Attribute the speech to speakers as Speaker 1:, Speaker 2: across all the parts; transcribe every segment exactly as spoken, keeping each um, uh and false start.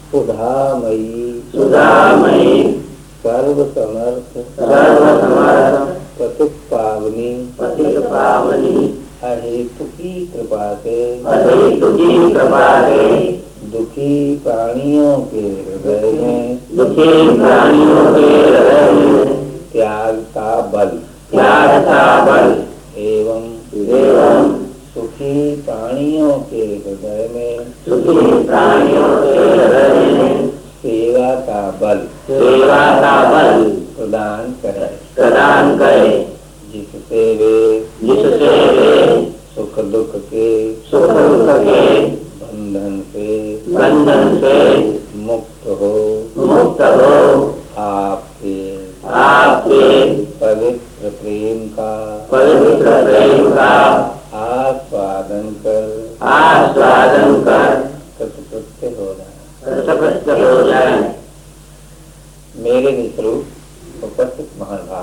Speaker 1: सुधामयी
Speaker 2: सुधामयी
Speaker 1: सर्व समर्थ
Speaker 2: सर्व समर्थ
Speaker 1: पतित पावनी
Speaker 2: पतित पावनी
Speaker 1: अहेतु की कृपा से
Speaker 2: अहेतु की कृपा से
Speaker 1: दुखी प्राणियों के हृदय में
Speaker 2: दुखी प्राणियों के हृदय में
Speaker 1: त्याग का बल
Speaker 2: त्याग का बल
Speaker 1: एवं
Speaker 2: एवं
Speaker 1: सुखी प्राणियों के हृदय में
Speaker 2: सुखी प्राणियों के हृदय में
Speaker 1: सेवा का बल
Speaker 2: सेवा का बल
Speaker 1: प्रदान करे
Speaker 2: प्रदान करे,
Speaker 1: जिससे वे
Speaker 2: जिससे वे
Speaker 1: सुख दुख के
Speaker 2: सुख दुख के
Speaker 1: बंधन से
Speaker 2: बंधन से
Speaker 1: मुक्त हो
Speaker 2: मुक्त हो
Speaker 1: आपके
Speaker 2: आपके
Speaker 1: पवित्र प्रेम का
Speaker 2: पवित्र प्रेम का
Speaker 1: आस्वादन कर
Speaker 2: आस्वादन कर
Speaker 1: कृतकृत्य हो जाए
Speaker 2: कृतकृत्य हो जाए।
Speaker 1: मेरे निस्वरूप उपस्थित महानुभाव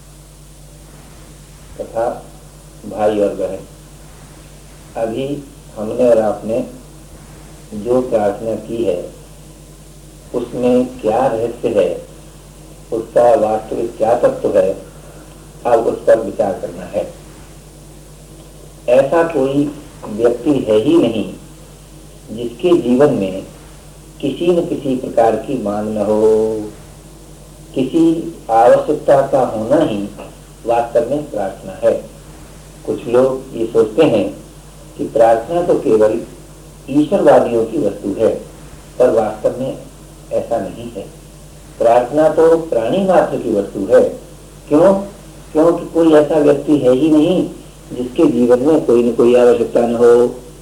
Speaker 1: तथा भाई और बहन, अभी हमने और आपने जो प्रार्थना की है उसमें क्या रहस्य है, उसका वास्तविक क्या तत्व है, अब उस पर विचार करना है। ऐसा कोई व्यक्ति है ही नहीं जिसके जीवन में किसी न किसी प्रकार की मांग न हो, किसी आवश्यकता का होना ही वास्तव में प्रार्थना है। कुछ लोग ये सोचते हैं कि प्रार्थना तो केवल ईश्वरवादियों की वस्तु है, पर वास्तव में ऐसा नहीं है। प्रार्थना तो प्राणी मात्र की वस्तु है। क्यों? क्योंकि कोई ऐसा व्यक्ति है ही नहीं जिसके जीवन में कोई न कोई आवश्यकता न हो।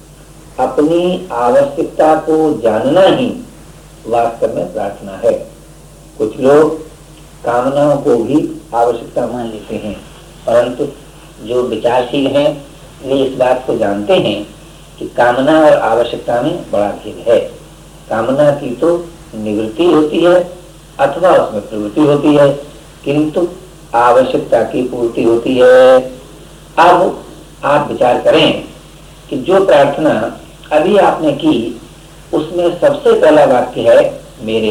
Speaker 1: अपनी आवश्यकता को जानना ही वास्तव में प्रार्थना है। कुछ लोग कामनाओं को भी आवश्यकता मान लेते हैं, परंतु जो विचारशील हैं वे इस बात को जानते हैं कि कामना और आवश्यकता में बड़ा भेद है। कामना की तो निवृत्ति होती है अथवा उसमें प्रवृत्ति होती है, किंतु आवश्यकता की पूर्ति होती है। अब आप विचार करें कि जो प्रार्थना अभी आपने की उसमें सबसे पहला वाक्य है मेरे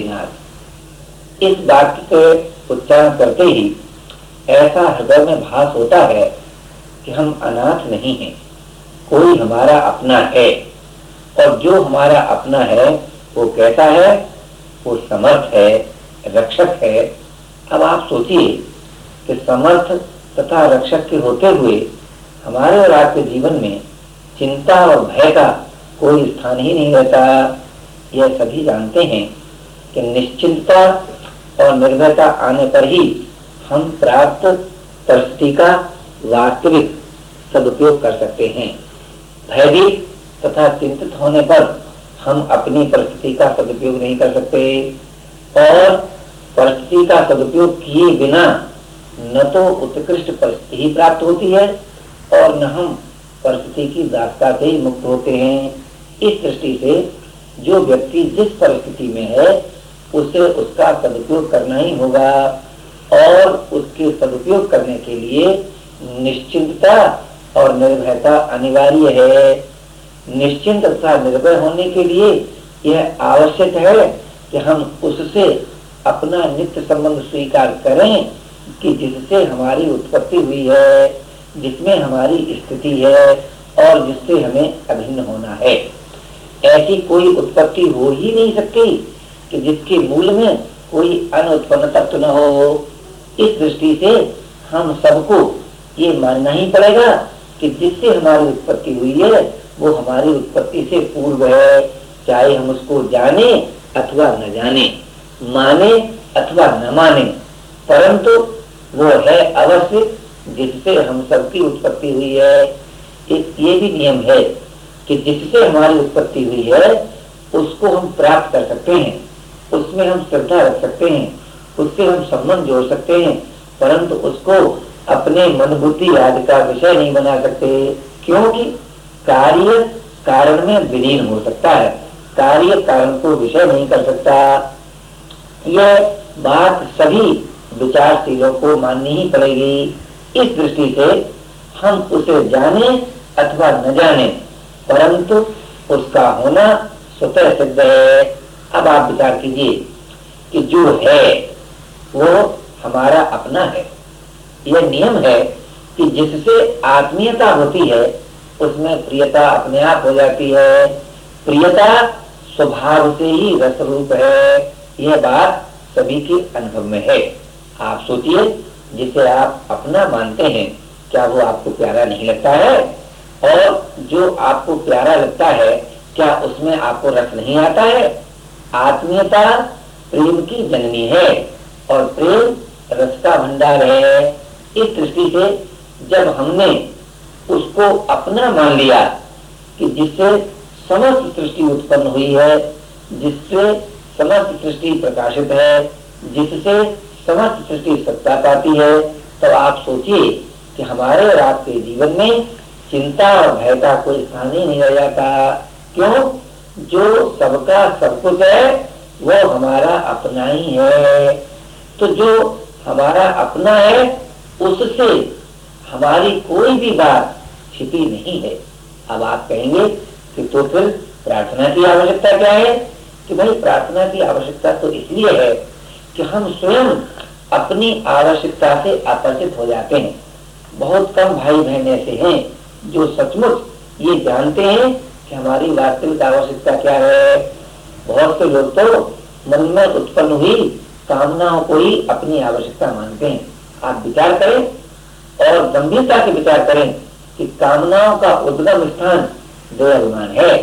Speaker 1: नाथ। इस वाक्य के उच्चारण करते ही ऐसा हृदय में भास होता है कि हम अनाथ नहीं हैं, कोई हमारा अपना है। और जो हमारा अपना है वो कैसा है? वो समर्थ है, रक्षक है। अब आप सोचिए कि समर्थ तथा रक्षक के होते हुए हमारे और आपके जीवन में चिंता और भय का कोई स्थान ही नहीं रहता। यह सभी जानते हैं कि निश्चिंतता और निर्भयता आने पर ही हम प्राप्त परिस्थिति का वास्तविक सदुपयोग कर सकते हैं। भयभीत तथा चिंतित होने पर हम अपनी परिस्थिति का सदुपयोग नहीं कर सकते, और परिस्थिति का सदुपयोग किए बिना न तो उत्कृष्ट परिस्थिति ही प्राप्त होती है और न हम परिस्थिति की दास्ता से ही मुक्त होते हैं। इस दृष्टि से जो व्यक्ति जिस परिस्थिति में है उसे उसका सदुपयोग करना ही होगा, और उसके सदुपयोग करने के लिए निश्चिंतता और निर्भयता अनिवार्य है। निश्चिंत तथा निर्भय होने के लिए यह आवश्यक है कि हम उससे अपना नित्य संबंध स्वीकार करें कि जिससे हमारी उत्पत्ति हुई है, जिसमें हमारी स्थिति है और जिससे हमें अभिन्न होना है। ऐसी कोई उत्पत्ति हो ही नहीं सकती कि जिसके मूल में कोई अनुत्पन्न तत्व न हो। इस दृष्टि से हम सबको ये मानना ही पड़ेगा कि जिससे हमारी उत्पत्ति हुई है वो हमारी उत्पत्ति से पूर्व है, चाहे हम उसको जाने अथवा न जाने, माने अथवा न माने, परंतु वो है अवश्य जिससे हम सबकी उत्पत्ति हुई है। ये भी नियम है कि जिससे हमारी उत्पत्ति हुई है उसको हम प्राप्त कर सकते हैं, उसमें हम श्रद्धा रख सकते हैं, उससे हम संबंध जोड़ सकते हैं, परंतु उसको अपने मन बुद्धि आदि का विषय नहीं बना सकते, क्योंकि कार्य कारण में विलीन हो सकता है, कार्य कारण को विषय नहीं कर सकता। यह बात सभी विचारशीलों को माननी ही पड़ेगी। इस दृष्टि से हम उसे जाने अथवा न जाने, परंतु उसका होना स्वतः सिद्ध है। अब आप विचार कीजिए कि जो है वो हमारा अपना है। यह नियम है कि जिससे आत्मीयता होती है उसमें प्रियता अपने आप हो जाती है। प्रियता स्वभाव से ही रस रूप है। यह बात सभी के अनुभव में है। आप सोचिए, जिसे आप अपना मानते हैं क्या वो आपको प्यारा नहीं लगता है? और जो आपको प्यारा लगता है क्या उसमें आपको रस नहीं आता है? आत्मीयता प्रेम की जननी है और प्रेम रस का भंडार है। इस दृष्टि से जब हमने उसको अपना मान लिया कि जिससे समस्त सृष्टि उत्पन्न हुई है, जिससे समस्त सृष्टि प्रकाशित है, जिससे समस्त सृष्टि सत्ता पाती है, तो आप सोचिए कि हमारे और आपके जीवन में चिंता और भय का कोई स्थान ही नहीं रह जाता। क्यों? जो सबका सब कुछ है वो हमारा अपना ही है। तो जो हमारा अपना है उससे हमारी कोई भी बात छिपी नहीं है। अब आप कहेंगे कि तो फिर प्रार्थना की आवश्यकता क्या है? कि भाई प्रार्थना की आवश्यकता तो इसलिए है कि हम स्वयं अपनी आवश्यकता से अपरिचित हो जाते हैं। बहुत कम भाई बहन ऐसे हैं जो सचमुच ये जानते हैं कि हमारी वास्तविक आवश्यकता क्या है। बहुत से लोग तो मन में उत्पन्न हुई कामनाओं को ही अपनी आवश्यकता मानते हैं। आप विचार करें और गंभीरता से विचार करें कि कामनाओं का उद्गम स्थान देहाभिमान है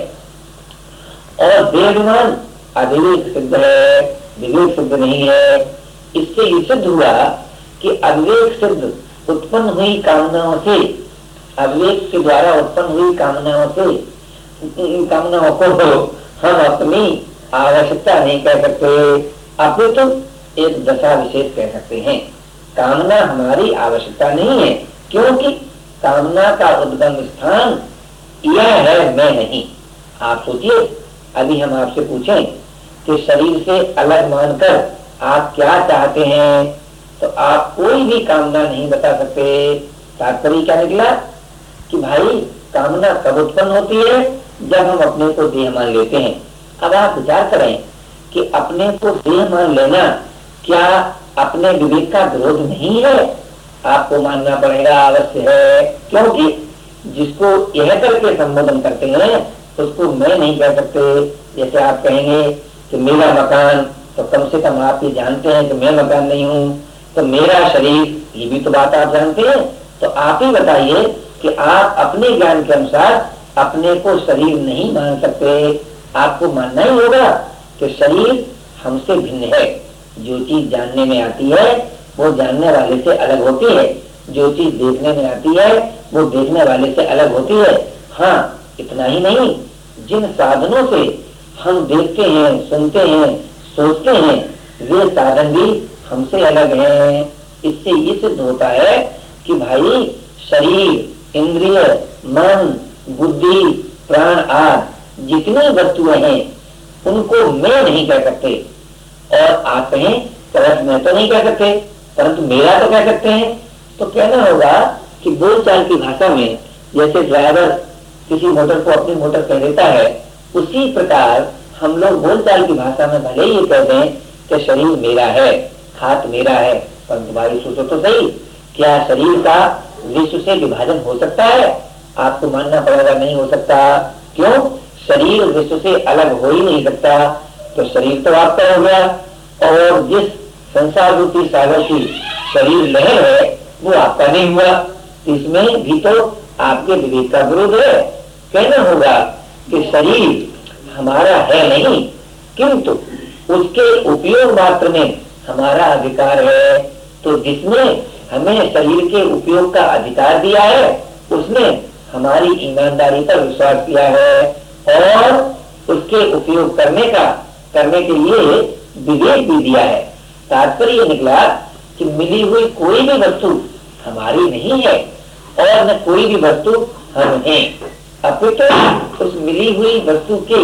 Speaker 1: और देहाभिमान अविवेक सिद्ध है, विवेक सिद्ध नहीं है। इससे ये सिद्ध हुआ कि अविवेक सिद्ध उत्पन्न हुई कामनाओं से, अविवेक के द्वारा उत्पन्न हुई कामनाओं से, इन कामनाओं को हम अपनी आवश्यकता नहीं कह सकते, अपितु तो एक दशा विशेष कह सकते हैं। कामना हमारी आवश्यकता नहीं है, क्योंकि कामना का उद्गम स्थान यह है, मैं नहीं। आप सोचिए, अभी हम आपसे पूछें कि शरीर से अलग मानकर आप क्या चाहते हैं, तो आप कोई भी कामना नहीं बता सकते। तात्पर्य क्या निकला कि भाई कामना कब उत्पन्न होती है? जब हम अपने को देह मान लेते हैं। अब आप विचार करें कि अपने को देह मान लेना क्या अपने विवेक का विरोध नहीं है? आपको मानना पड़ेगा, अवश्य है, क्योंकि जिसको यह करके संबोधन करते हैं उसको मैं नहीं कह सकते। जैसे आप कहेंगे कि मेरा मकान, तो कम से कम आप ये जानते हैं कि मैं मकान नहीं हूँ। तो मेरा शरीर, ये भी तो बात आप जानते हैं। तो आप ही बताइए कि आप अपने ज्ञान के अनुसार अपने को शरीर नहीं मान सकते। आपको मानना ही होगा कि शरीर हमसे भिन्न है। जो चीज जानने में आती है वो जानने वाले से अलग होती है, जो चीज देखने में आती है वो देखने वाले से अलग होती है। हाँ, इतना ही नहीं, जिन साधनों से हम देखते हैं, सुनते हैं, सोचते हैं, वे साधन भी हमसे अलग हैं। इससे ये सिद्ध होता है कि भाई शरीर, इंद्रिय, मन, बुद्धि, प्राण आदि जितनी वस्तुएं हैं उनको मैं नहीं कह सकते। और आप कहें परंतु मैं तो नहीं कह सकते, परंतु मेरा तो कह सकते हैं। तो कहना होगा कि बोलचाल की भाषा में जैसे ड्राइवर किसी मोटर को अपनी मोटर कह देता है, उसी प्रकार हम लोग बोलचाल की भाषा में भले ही ये कह दें कि शरीर मेरा है, हाथ मेरा है, परंतु भाई सोचो तो सही, क्या शरीर का विश्व से विभाजन हो सकता है? आपको मानना पड़ेगा नहीं हो सकता। क्यों? शरीर विश्व से अलग हो ही नहीं सकता। तो शरीर तो आपका हो गया, और जिस संसार रूपी सागर की शरीर लहर है वो आपका नहीं हुआ। इसमें भी तो आपके विवेक का विरोध है। कहना होगा कि शरीर हमारा है नहीं, किंतु उसके उपयोग मात्र में हमारा अधिकार है। तो जिसने हमें शरीर के उपयोग का अधिकार दिया है उसने हमारी ईमानदारी पर विश्वास किया है और उसके उपयोग करने का करने के लिए विवेक भी दिया है। तात्पर्य निकला कि मिली हुई कोई भी वस्तु हमारी नहीं है और न कोई भी वस्तु हम हैं, अपितु तो उस मिली हुई वस्तु के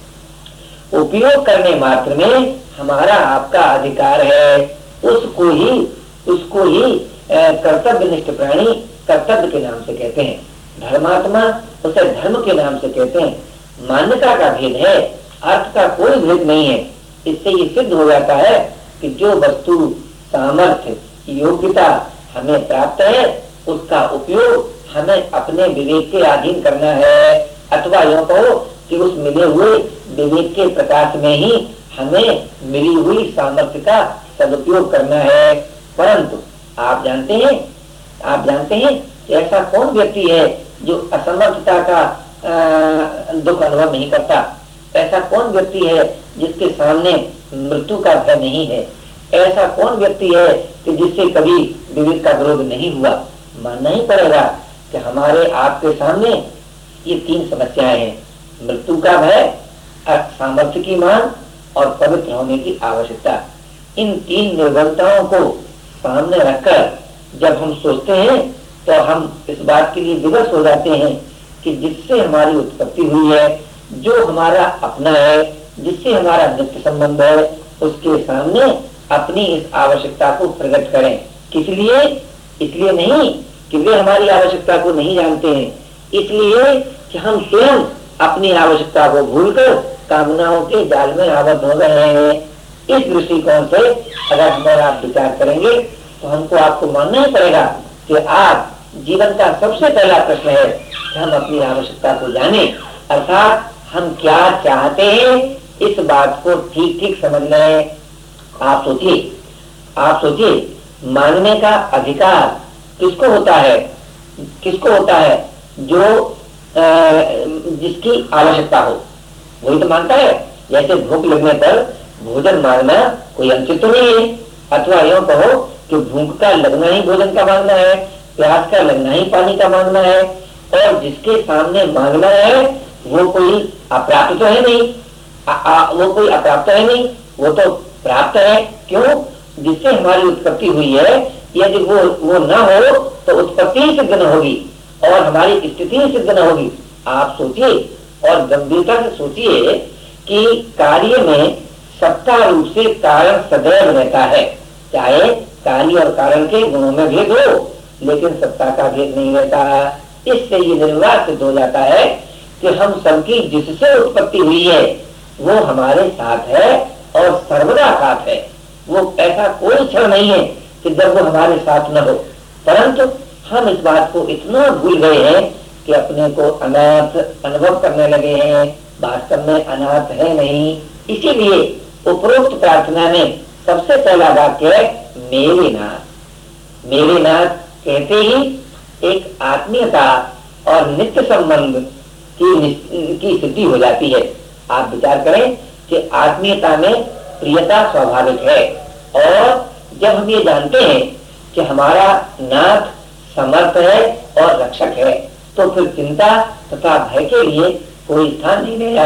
Speaker 1: उपयोग करने मात्र में हमारा आपका अधिकार है। उसको ही उसको ही कर्तव्यनिष्ठ प्राणी कर्तव्य के नाम से कहते हैं, धर्मात्मा उसे धर्म के नाम से कहते हैं। मान्यता का भेद है, अर्थ का कोई भेद नहीं है। इससे ये सिद्ध हो जाता है कि जो वस्तु सामर्थ्य योग्यता हमें प्राप्त है उसका उपयोग हमें अपने विवेक के अधीन करना है, अथवा यूं कहो कि उस मिले हुए विवेक के प्रकाश में ही हमें मिली हुई सामर्थ्य का सदुपयोग करना है। परंतु आप जानते हैं आप जानते हैं कि ऐसा कौन व्यक्ति है जो असमर्थता का आ, दुख अनुभव नहीं करता? ऐसा कौन व्यक्ति है जिसके सामने मृत्यु का भय नहीं है? ऐसा कौन व्यक्ति है कि जिससे कभी विवेक का विरोध नहीं हुआ? मानना ही पड़ेगा कि हमारे आपके सामने ये तीन समस्याएं हैं, मृत्यु का भय, सामर्थ्य की मांग और पवित्र होने की आवश्यकता। इन तीन निर्बलताओं को सामने रखकर जब हम सोचते हैं तो हम इस बात के लिए विवश हो जाते हैं कि जिससे हमारी उत्पत्ति हुई है, जो हमारा अपना है, जिससे हमारा नित्य संबंध है, उसके सामने अपनी इस आवश्यकता को प्रकट करें। किस लिए? इसलिए नहीं कि वे हमारी आवश्यकता को नहीं जानते हैं, इसलिए कि हम स्वयं अपनी आवश्यकता को भूलकर कामनाओं के जाल में आबद्ध हो गए हैं। इस दृष्टिकोण से अगर हमारा आप विचार करेंगे तो हमको आपको मानना ही पड़ेगा कि आप जीवन का सबसे पहला प्रश्न है कि हम अपनी आवश्यकता को जाने, अर्थात हम क्या चाहते हैं इस बात को ठीक ठीक समझ लें। आप सोचिए आप सोचिए मांगने का अधिकार किसको होता है? किसको होता है? जो आ, जिसकी आवश्यकता हो वही तो मांगता है। जैसे भूख लगने पर भोजन मांगना कोई अनुचित तो नहीं है, अथवा यूं कहो कि भूख का लगना ही भोजन का मांगना है, प्यास का लगना ही पानी का मांगना है। और जिसके सामने मांगना है वो कोई अप्राप्त तो है नहीं, आ, आ, वो कोई अप्राप्त है नहीं, वो तो प्राप्त है। क्यों? जिससे हमारी उत्पत्ति हुई है, यदि वो वो न हो तो उत्पत्ति ही सिद्ध न होगी और हमारी स्थिति ही सिद्ध न होगी। आप सोचिए और गंभीरता से सोचिए कि कार्य में सत्ता रूप से कारण सदैव रहता है, चाहे कार्य और कारण के गुणों में भेद हो, लेकिन सत्ता का भेद नहीं रहता। इससे ये निर्वाह सिद्ध हो जाता है कि हम सबकी जिससे उत्पत्ति हुई है वो हमारे साथ है और सर्वदा साथ है। वो ऐसा कोई क्षण नहीं है कि जब वो हमारे साथ न हो, परंतु हम इस बात को इतना भूल गए हैं कि अपने को अनाथ अनुभव करने लगे हैं। वास्तव में अनाथ है नहीं। इसीलिए उपरोक्त प्रार्थना में सबसे पहला वाक्य है मेरे नाथ। मेरे नाथ कहते ही एक आत्मीयता और नित्य संबंध की की स्थिति हो जाती है। आप विचार करें कि आत्मीयता में प्रियता स्वाभाविक है, और जब हम ये जानते हैं कि हमारा नाथ समर्थ है और रक्षक है तो फिर चिंता तथा भय के लिए कोई स्थान नहीं रह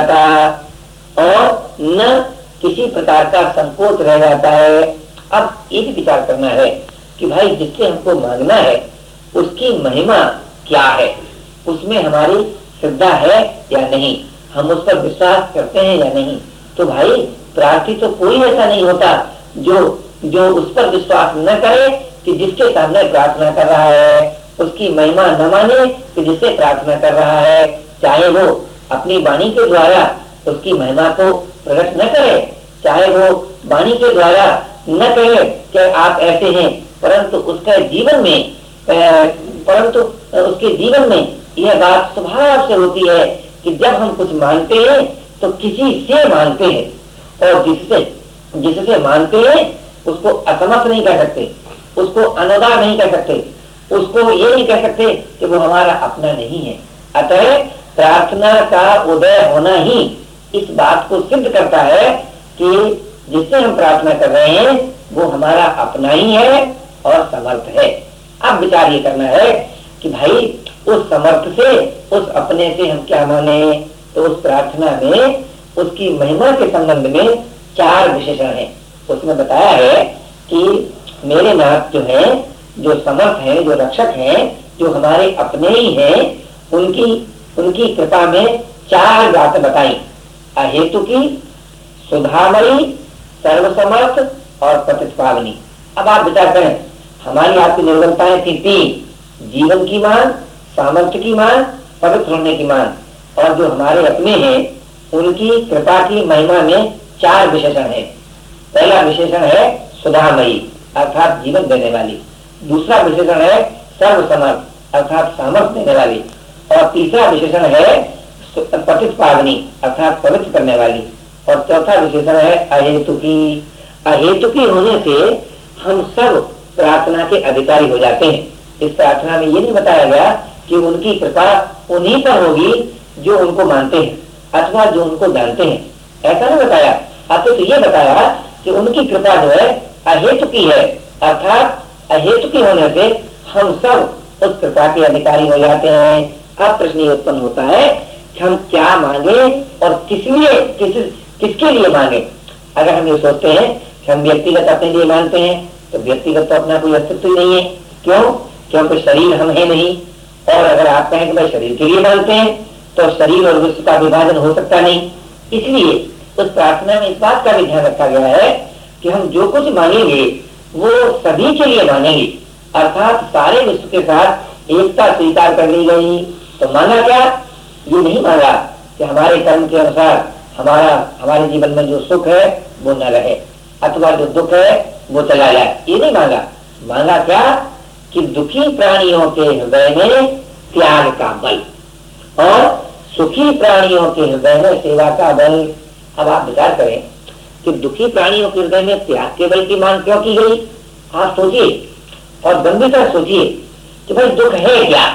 Speaker 1: जाता और न किसी प्रकार का संकोच रह जाता है। अब ये भी विचार करना है कि भाई जिससे हमको मांगना है उसकी महिमा क्या है, उसमें हमारी श्रद्धा है या नहीं, हम उस पर विश्वास करते हैं या नहीं। तो भाई प्रार्थी तो कोई ऐसा नहीं होता जो जो उस पर विश्वास न करे कि जिसके सामने प्रार्थना कर रहा है, उसकी महिमा न माने कि जिससे प्रार्थना कर रहा है, चाहे वो अपनी वाणी के द्वारा उसकी महिमा को प्रकट न करे, चाहे वो वाणी के द्वारा न कहे कि आप ऐसे हैं, परंतु उसके जीवन में परंतु उसके जीवन में यह बात स्वभाव से होती है कि जब हम कुछ मानते हैं तो किसी से मानते हैं और जिससे जिससे मानते हैं उसको असमर्थ नहीं कह सकते, उसको अनुदान नहीं कह सकते, उसको ये नहीं कह सकते कि वो हमारा अपना नहीं है। अतः प्रार्थना का उदय होना ही इस बात को सिद्ध करता है कि जिससे हम प्रार्थना कर रहे हैं वो हमारा अपना ही है और समर्थ है। अब विचार ये करना है कि भाई उस समर्थ से, उस अपने से हम क्या माने? तो उस प्रार्थना में उसकी महिमा के संबंध में चार विशेषण हैं। उसमें बताया है कि मेरे नाथ जो है, जो समर्थ है, जो रक्षक है, जो हमारे अपने ही हैं, उनकी उनकी कृपा में चार बातें बताई। अहेतु की, सुधामयी, सर्वसमर्थ और पतितपावनी। अब आप विचार करें, हमारी आपकी निर्बलताएं थी तीन, जीवन की मान, सामर्थ्य की मान, पवित्र होने की मान, और जो हमारे अपने हैं उनकी कृपा की महिमा में चार विशेषण है। पहला विशेषण है सुधामयी अर्थात जीवन देने वाली, दूसरा विशेषण है सर्वसमर्थ अर्थात सामर्थ्य देने वाली, और तीसरा विशेषण है प्रतिपादनी अर्थात पवित्र करने वाली, और चौथा विशेषण है अहेतुकी। अहेतुकी होने से हम सब प्रार्थना के अधिकारी हो जाते हैं। इस प्रार्थना में ये नहीं बताया गया कि उनकी कृपा उन्हीं पर होगी जो उनको मानते हैं अथवा जो उनको जानते हैं, ऐसा नहीं बताया। आपको तो ये बताया कि उनकी कृपा जो है अहेतुकी है, अर्थात अहेतुकी होने से हम सब उस कृपा के अधिकारी हो जाते हैं। अब प्रश्न ये उत्पन्न होता है कि हम क्या मांगे और किस लिए किस किसके लिए मांगे। अगर हम ये सोचते हैं कि हम व्यक्तिगत अपने लिए मानते हैं तो व्यक्तिगत तो अपना कोई अस्तित्व ही नहीं है। क्यों? क्योंकि शरीर हम है नहीं। और अगर आप कहें कि भाई शरीर के लिए मानते हैं तो शरीर और विश्व का विभाजन हो सकता नहीं। इसलिए उस प्रार्थना में इस बात का भी ध्यान रखा गया है कि हम जो कुछ मांगेंगे वो सभी के लिए मांगेंगे, अर्थात सारे विश्व के साथ एकता स्वीकार कर ली गई। तो मांगा क्या? ये नहीं मांगा कि हमारे कर्म के अनुसार हमारा हमारे जीवन में जो सुख है वो न रहे अथवा जो दुख है वो चला जाए, ये नहीं मांगा। मांगा क्या कि दुखी प्राणियों के हृदय में त्याग का बल और सुखी प्राणियों के हृदय में सेवा का बल। अब आप विचार करें कि दुखी प्राणियों के हृदय में त्याग के बल की मांग क्यों की गई। आप सोचिए और गंभीरता सोचिए कि भाई दुख है क्या,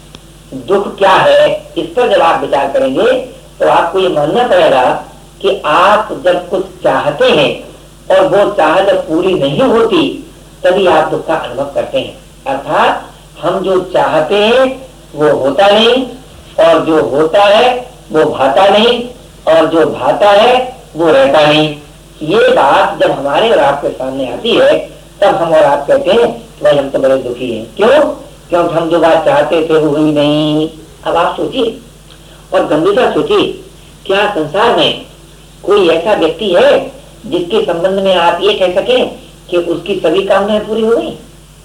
Speaker 1: दुख क्या है। इस पर जब आप विचार करेंगे तो आपको ये मानना पड़ेगा कि आप जब कुछ चाहते हैं और वो चाह जब पूरी नहीं होती तभी आप दुख का अनुभव करते हैं। अर्थात हम जो चाहते हैं वो होता नहीं, और जो होता है वो भाता नहीं, और जो भाता है वो रहता नहीं। ये बात जब हमारे और आपके सामने आती है तब हम और आप कहते हैं भाई हम तो बड़े दुखी हैं। क्यों? क्योंकि हम जो बात चाहते थे वो हुई नहीं। अब आप सोचिए और गंभीरता सोचिए, क्या संसार में कोई ऐसा व्यक्ति है जिसके संबंध में आप ये कह सकें कि उसकी सभी कामनाएं पूरी हो गई?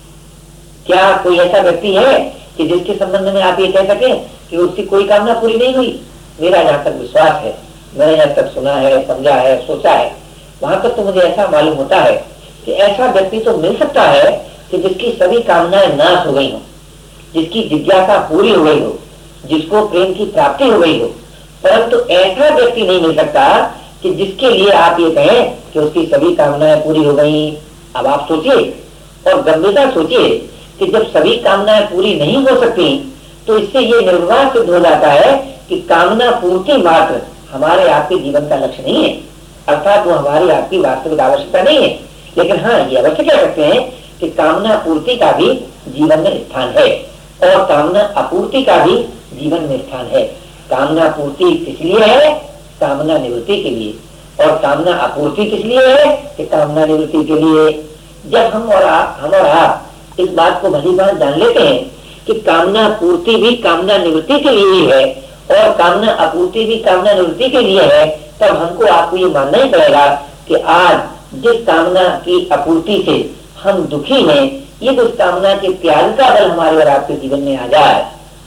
Speaker 1: क्या कोई ऐसा व्यक्ति है कि जिसके संबंध में आप ये कह सकें कि उसकी कोई कामना पूरी नहीं हुई? मेरा जहाँ तक विश्वास है, मैंने जहाँ तक सुना है, समझा है, सोचा है, वहां तक तो मुझे ऐसा मालूम होता है कि ऐसा व्यक्ति तो मिल सकता है कि जिसकी सभी कामनाएं नाश हो गई हो, जिसकी जिज्ञासा पूरी हो गई हो, जिसको प्रेम की प्राप्ति हो गई हो, परंतु ऐसा व्यक्ति नहीं मिल सकता कि जिसके लिए आप ये कहें कि उसकी सभी कामनाएं पूरी हो गई। अब आप सोचिए और गंभीरता सोचिए कि जब सभी कामनाएं पूरी नहीं हो सकती तो इससे ये निर्वाह सिद्ध हो जाता है कि कामना पूर्ति मात्र हमारे आपके जीवन का लक्ष्य नहीं है, अर्थात वो हमारी आपकी वास्तविक आवश्यकता नहीं है। लेकिन हाँ, ये अवश्य कह सकते हैं कि कामना पूर्ति का भी जीवन में स्थान है और कामना अपूर्ति का भी जीवन में स्थान है। कामना पूर्ति किस लिए है? कामना निवृत्ति के लिए। और कामना अपूर्ति किस लिए है? कि कामना निवृत्ति के लिए। जब हम और आप हम और आप इस बात को भली बात जान लेते हैं कि कामना पूर्ति भी कामना निवृत्ति के लिए ही है और कामना अपूर्ति भी कामना निवृत्ति के लिए है, तब हमको आपको ये मानना ही पड़ेगा कि आज जिस कामना की अपूर्ति से हम दुखी हैं, ये उस कामना के त्याग का बल हमारे और आपके जीवन में आ जाए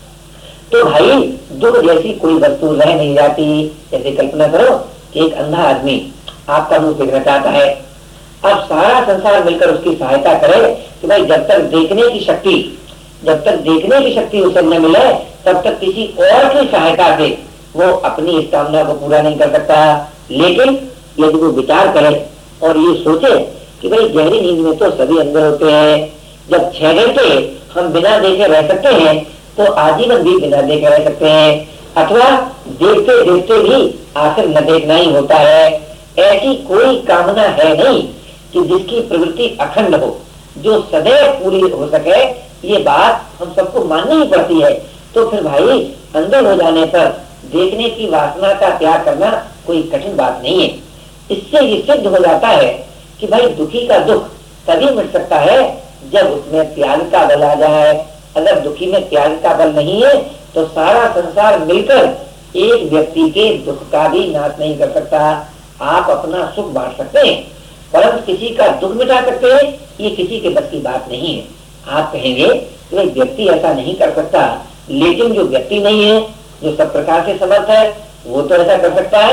Speaker 1: तो भाई दुख जैसी कोई वस्तु रह नहीं जाती। जैसे कल्पना करो कि एक अंधा आदमी आपका मुंह देखना चाहता है, अब सारा संसार मिलकर उसकी सहायता करे कि भाई जब तक देखने की शक्ति जब तक देखने की शक्ति उसे न मिले तब तक किसी और की सहायता से वो अपनी इस कामना को पूरा नहीं कर सकता। लेकिन यदि वो विचार करे और ये सोचे कि भाई गहरी नींद में तो सभी अंदर होते हैं, जब छह घंटे हम बिना देखे रह सकते हैं तो आजीवन भी बिना देखे रह सकते हैं, अथवा देखते देखते भी आखिर न देखना ही होता है। ऐसी कोई कामना है नहीं कि जिसकी प्रवृत्ति अखंड हो, जो सदैव पूरी हो सके। ये बात हम सबको माननी ही पड़ती है। तो फिर भाई अंधे हो जाने पर देखने की वासना का त्याग करना कोई कठिन बात नहीं है। इससे ये सिद्ध हो जाता है कि भाई दुखी का दुख तभी मिट सकता है जब उसमें त्याग का बल आ जाए। अगर दुखी में त्याग का बल नहीं है तो सारा संसार मिलकर एक व्यक्ति के दुख का भी नाश नहीं कर सकता। आप अपना सुख बांट सकते हैं परंतु किसी का दुख मिटा सकते हैं, ये किसी के बस की बात नहीं है। आप कहेंगे कि भाई व्यक्ति ऐसा नहीं कर सकता, लेकिन जो व्यक्ति नहीं है, जो सब प्रकार से समर्थ है, वो तो ऐसा कर सकता है।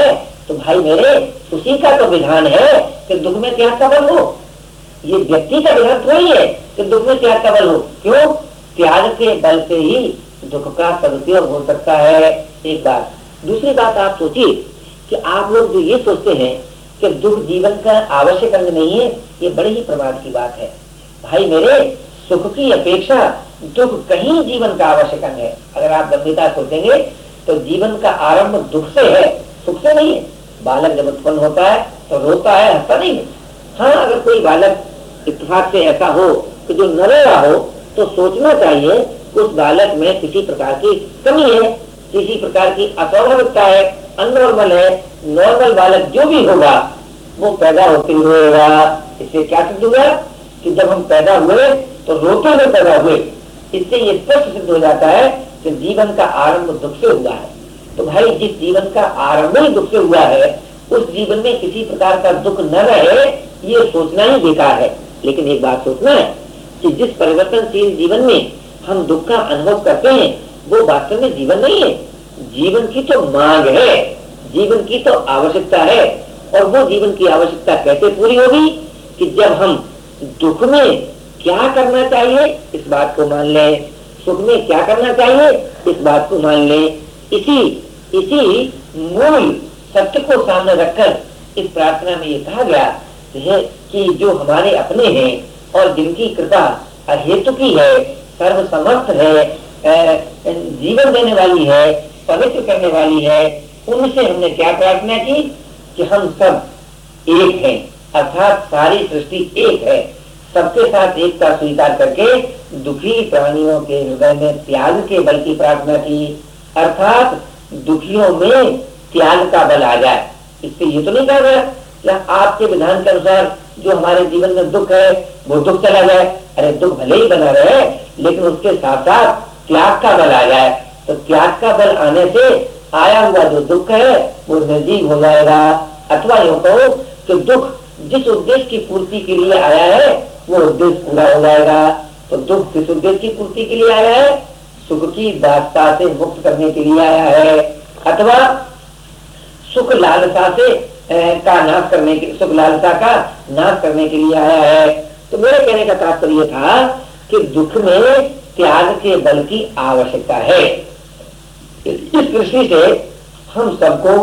Speaker 1: तो भाई मेरे उसी का तो विधान है कि दुख में त्याग का बल हो। ये व्यक्ति का विधान थोड़ी है कि दुख में त्याग का बल हो। क्यों? त्याग के बल से ही दुख का सदुपयोग हो सकता है। एक बात। दूसरी बात आप सोचिए कि आप लोग जो ये सोचते हैं कि दुख जीवन का आवश्यक अंग नहीं है, ये बड़े ही प्रमाद की बात है। भाई मेरे सुख की अपेक्षा दुख कहीं जीवन का आवश्यक अंग है। अगर आप गंभीरता सोचेंगे तो जीवन का आरंभ दुख से है, सुख से नहीं है। बालक जब उत्पन्न होता है तो रोता है, हंसता नहीं है। हाँ, अगर कोई बालक इत्तेफाक से ऐसा हो कि जो न रो रहा हो तो सोचना चाहिए उस बालक में किसी प्रकार की कमी है, किसी प्रकार की अस्वाभाविकता है, अननॉर्मल है। नॉर्मल बालक जो भी होगा वो पैदा होते हुए होगा। इससे क्या सिद्ध हुआ कि जब हम पैदा हुए तो रोते हुए पैदा हुए। इससे ये स्पष्ट सिद्ध हो जाता है कि जीवन का आरंभ दुख से हुआ है। तो भाई जिस जीवन का आरंभ ही दुख से हुआ है उस जीवन में किसी प्रकार का दुख न रहे, ये सोचना ही बेकार है। लेकिन एक बात सोचना है कि जिस परिवर्तनशील जीवन में हम दुख का अनुभव करते हैं वो वास्तव में जीवन नहीं है, जीवन की तो मांग है, जीवन की तो आवश्यकता है। और वो जीवन की आवश्यकता कैसे पूरी होगी कि जब हम दुख में क्या करना चाहिए इस बात को मान लें, सुख में क्या करना चाहिए इस बात को मान लें। इसी इसी मूल सत्य को सामने रखकर इस प्रार्थना में ये कहा गया है कि जो हमारे अपने हैं और जिनकी कृपा अहेतु की है, सर्वसमर्थ है, जीवन देने वाली है, पवित्र करने वाली है, उनसे हमने क्या प्रार्थना की कि हम सब एक हैं, अर्थात सारी सृष्टि एक है। सबके साथ एकता स्वीकार करके दुखी प्राणियों के हृदय में त्याग के बल की प्रार्थना की, अर्थात दुखियों में त्याग का बल आ जाए। इससे ये तो नहीं कहा गया या आपके विधान के अनुसार जो हमारे जीवन में दुख है वो दुख चला जाए। अरे दुख भले ही बना रहे लेकिन उसके साथ साथ त्याग का बल आ जाए। तो त्याग का बल आने से आया हुआ जो दुख है वो निर्जीव हो जाएगा। अथवा यूँ कहो कि दुख जिस उद्देश्य की पूर्ति के लिए आया है वो उद्देश्य पूरा हो जाएगा। तो दुख किस उद्देश्य की पूर्ति के लिए आया है? सुख की दासता से मुक्त करने के लिए आया है, अथवा सुख लालसा से ए, का नाश करने के सुख लालसा का नाश करने के लिए आया है। तो मेरे कहने का तात्पर्य था कि दुख में त्याग के बल की आवश्यकता है। इस दृष्टि से हम सबको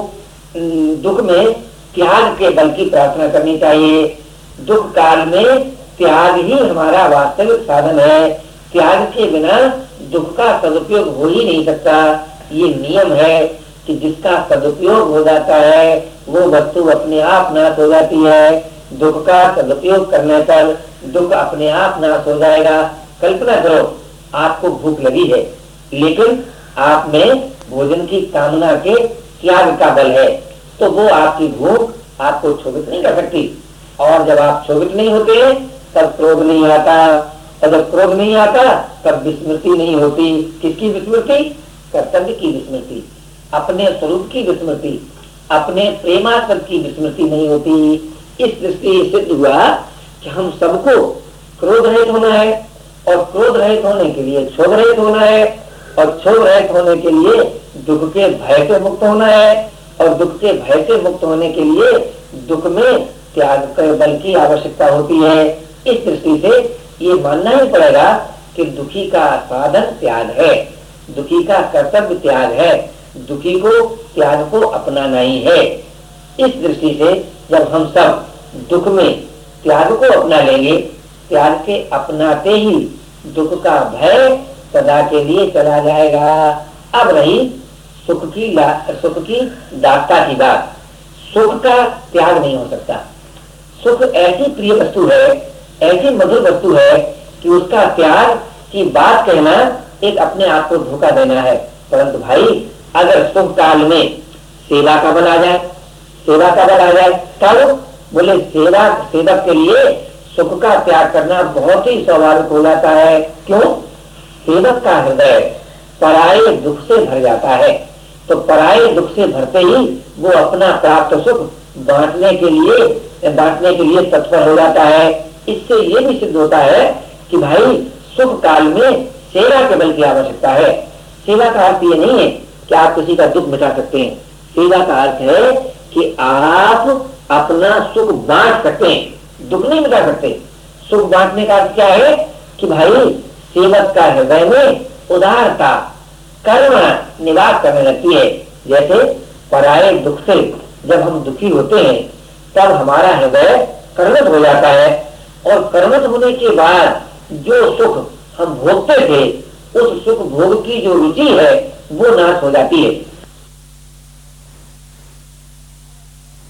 Speaker 1: दुख में त्याग के बल की प्रार्थना करनी चाहिए। दुख काल में त्याग ही हमारा वास्तविक साधन है। त्याग के बिना दुख का सदुपयोग हो ही नहीं सकता। ये नियम है कि जिसका सदुपयोग हो जाता है वो वस्तु अपने आप नाश हो जाती है। दुख का सदुपयोग करने पर दुख अपने आप नाश हो जाएगा। कल्पना करो आपको भूख लगी है लेकिन आप में भोजन की कामना के त्याग का बल है, तो वो आपकी भूख आपको क्षोभित नहीं कर सकती। और जब आप क्षोभित नहीं होते तब क्रोध नहीं आता, और जब क्रोध नहीं आता तब विस्मृति नहीं होती। किसकी विस्मृति? कर्तव्य की विस्मृति, अपने स्वरूप की विस्मृति, अपने प्रेमास्पद की विस्मृति नहीं होती। इस दृष्टि सिद्ध हुआ कि हम सबको क्रोध रहित होना है, और क्रोध रहित होने के लिए क्षोभ रहित होना है, और क्षोभ रहित होने के लिए दुख के भय से मुक्त होना है, और दुख के भय से मुक्त होने के लिए दुख में त्याग के बल की आवश्यकता होती है। इस दृष्टि से ये मानना ही पड़ेगा कि दुखी का साधन त्याग है, दुखी का कर्तव्य त्याग है, दुखी को त्याग को अपनाना ही है। इस दृष्टि से जब हम सब दुख में त्याग को अपना लेंगे, त्याग के अपनाते ही दुख का भय सदा के लिए चला जाएगा। अब रही सुख की सुख की दाता की बात। सुख का त्याग नहीं हो सकता। सुख ऐसी प्रिय वस्तु है, ऐसी मधुर वस्तु है कि उसका त्याग की बात कहना एक अपने आप को धोखा देना है। परंतु भाई अगर सुख काल में सेवा का बल आ जाए, सेवा का बल आ जाए तब बोले सेवा सेवक के लिए सुख का त्याग करना बहुत ही स्वाभाविक हो जाता है। क्यों? सेवक का हृदय पराये दुख से भर जाता है, तो पराये दुख से भरते ही वो अपना प्राप्त सुख बांटने के लिए बांटने के लिए तत्पर हो जाता है। इससे ये भी सिद्ध होता है कि भाई सुख काल में सेवा के बल की आवश्यकता है। सेवा का अर्थ ये नहीं है कि आप किसी का दुख मिटा सकते हैं। सेवा का अर्थ है कि आप अपना सुख बांट सकते, दुख नहीं मिटा सकते। सुख बांटने का अर्थ क्या है कि भाई सेवक का हृदय में उदारता कर्म निवास करने लगती है। जैसे पराये दुख से जब हम दुखी होते हैं तब हमारा हृदय कर्मठ हो जाता है, और कर्मठ होने के बाद जो सुख हम भोगते थे उस सुख भोग की जो रुचि है वो नाश हो जाती है।